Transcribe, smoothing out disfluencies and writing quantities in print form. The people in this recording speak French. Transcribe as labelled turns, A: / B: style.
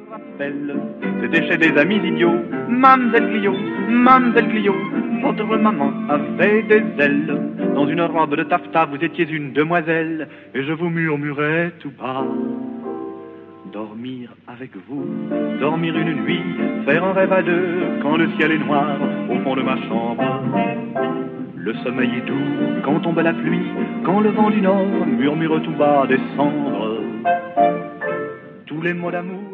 A: C'était chez des amis idiots, Mamselle Clio, votre maman avait des ailes. Dans une robe de taffetas, vous étiez une demoiselle, et je vous murmurais tout bas. Dormir avec vous, dormir une nuit, faire un rêve à deux, quand le ciel est noir, au fond de ma chambre. Le sommeil est doux, quand tombe la pluie, quand le vent du nord murmure tout bas des cendres. Tous les mots d'amour